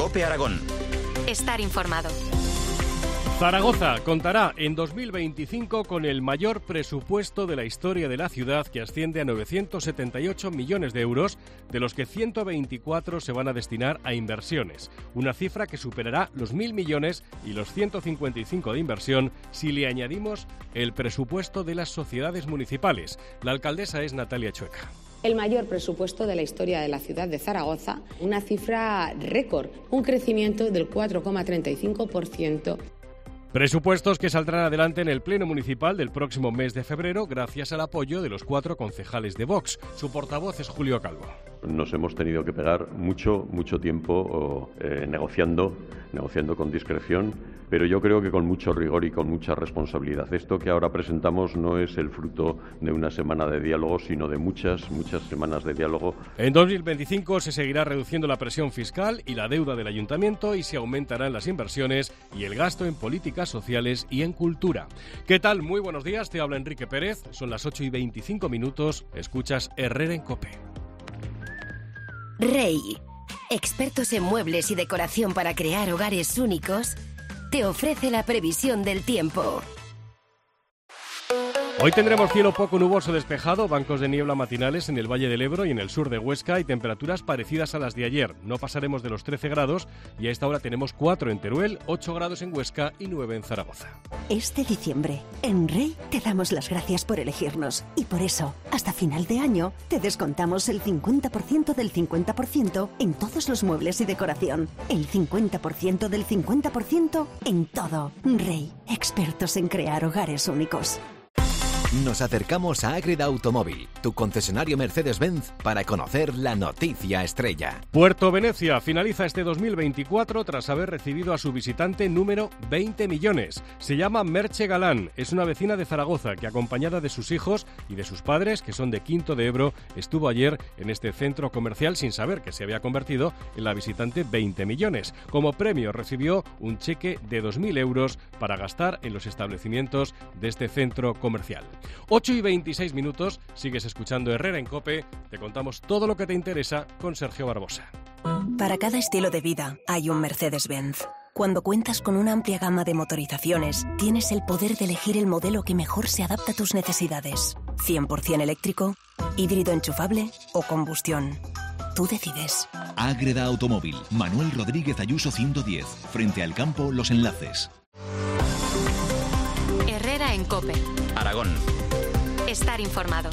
COPE Aragón. Estar informado. Zaragoza contará en 2025 con el mayor presupuesto de la historia de la ciudad, que asciende a 978 millones de euros, de los que 124 se van a destinar a inversiones. Una cifra que superará los 1.000 millones y los 155 de inversión si le añadimos el presupuesto de las sociedades municipales. La alcaldesa es Natalia Chueca. El mayor presupuesto de la historia de la ciudad de Zaragoza, una cifra récord, un crecimiento del 4,35%. Presupuestos que saldrán adelante en el Pleno Municipal del próximo mes de febrero gracias al apoyo de los 4 concejales de Vox. Su portavoz es Julio Calvo. Nos hemos tenido que pegar mucho tiempo negociando con discreción, pero yo creo que con mucho rigor y con mucha responsabilidad. Esto que ahora presentamos no es el fruto de una semana de diálogo, sino de muchas semanas de diálogo. En 2025 se seguirá reduciendo la presión fiscal y la deuda del ayuntamiento y se aumentarán las inversiones y el gasto en políticas sociales y en cultura. ¿Qué tal? Muy buenos días, te habla Enrique Pérez. Son las 8:25 minutos. Escuchas Herrera en COPE. Rey, expertos en muebles y decoración para crear hogares únicos, te ofrece la previsión del tiempo. Hoy tendremos cielo poco nuboso despejado, bancos de niebla matinales en el Valle del Ebro y en el sur de Huesca y temperaturas parecidas a las de ayer. No pasaremos de los 13 grados y a esta hora tenemos 4 en Teruel, 8 grados en Huesca y 9 en Zaragoza. Este diciembre, en Rey te damos las gracias por elegirnos y por eso, hasta final de año, te descontamos el 50% del 50% en todos los muebles y decoración. El 50% del 50% en todo. Rey, expertos en crear hogares únicos. Nos acercamos a Ágreda Automóvil, tu concesionario Mercedes-Benz, para conocer la noticia estrella. Puerto Venecia finaliza este 2024 tras haber recibido a su visitante número 20 millones. Se llama Merche Galán, es una vecina de Zaragoza que, acompañada de sus hijos y de sus padres, que son de Quinto de Ebro, estuvo ayer en este centro comercial sin saber que se había convertido en la visitante 20 millones. Como premio recibió un cheque de 2.000 euros para gastar en los establecimientos de este centro comercial. 8:26 minutos, sigues escuchando Herrera en COPE, te contamos todo lo que te interesa con Sergio Barbosa. Para cada estilo de vida hay un Mercedes-Benz. Cuando cuentas con una amplia gama de motorizaciones, tienes el poder de elegir el modelo que mejor se adapta a tus necesidades. 100% eléctrico, híbrido enchufable o combustión. Tú decides. Ágreda Automóvil, Manuel Rodríguez Ayuso 110, frente al campo Los Enlaces. Herrera en COPE. Aragón. Estar informado.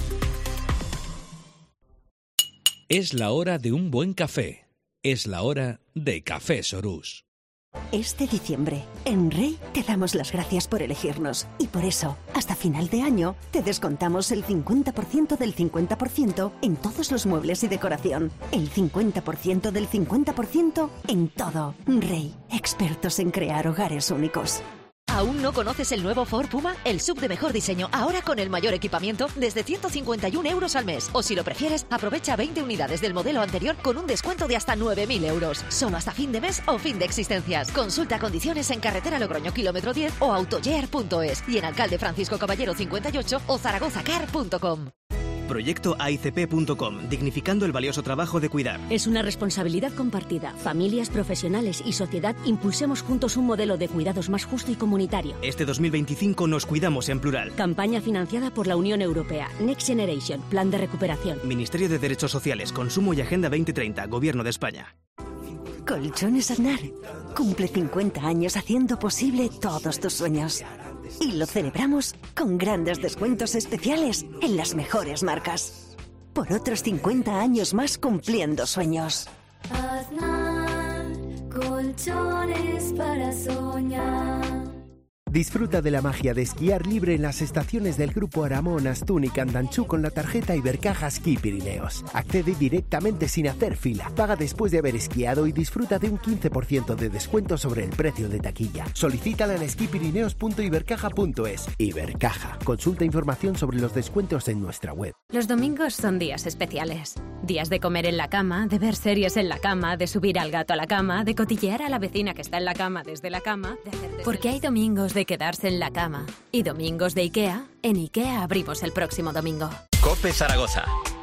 Es la hora de un buen café. Es la hora de Café Sorús. Este diciembre, en Rey te damos las gracias por elegirnos y por eso, hasta final de año, te descontamos el 50% del 50% en todos los muebles y decoración. El 50% del 50% en todo. Rey, expertos en crear hogares únicos. ¿Aún no conoces el nuevo Ford Puma? El SUV de mejor diseño, ahora con el mayor equipamiento, desde 151 euros al mes. O si lo prefieres, aprovecha 20 unidades del modelo anterior con un descuento de hasta 9.000 euros. Solo hasta fin de mes o fin de existencias. Consulta condiciones en carretera Logroño, kilómetro 10 o autoyear.es y en Alcalde Francisco Caballero 58 o zaragozacar.com. Proyecto AICP.com, dignificando el valioso trabajo de cuidar. Es una responsabilidad compartida. Familias, profesionales y sociedad impulsemos juntos un modelo de cuidados más justo y comunitario. Este 2025 nos cuidamos en plural. Campaña financiada por la Unión Europea. Next Generation, Plan de Recuperación. Ministerio de Derechos Sociales, Consumo y Agenda 2030, Gobierno de España. Colchones Aznar cumple 50 años haciendo posible todos tus sueños. Y lo celebramos con grandes descuentos especiales en las mejores marcas. Por otros 50 años más cumpliendo sueños. Aznar, colchones para soñar. Disfruta de la magia de esquiar libre en las estaciones del Grupo Aramón, Astún y Candanchú con la tarjeta Ibercaja Ski Pirineos. Accede directamente sin hacer fila. Paga después de haber esquiado y disfruta de un 15% de descuento sobre el precio de taquilla. Solicítala en skipirineos.ibercaja.es. Ibercaja. Consulta información sobre los descuentos en nuestra web. Los domingos son días especiales. Días de comer en la cama, de ver series en la cama, de subir al gato a la cama, de cotillear a la vecina que está en la cama desde la cama. Porque hay domingos de quedarse en la cama y domingos de IKEA. En IKEA abrimos el próximo domingo. COPE Zaragoza.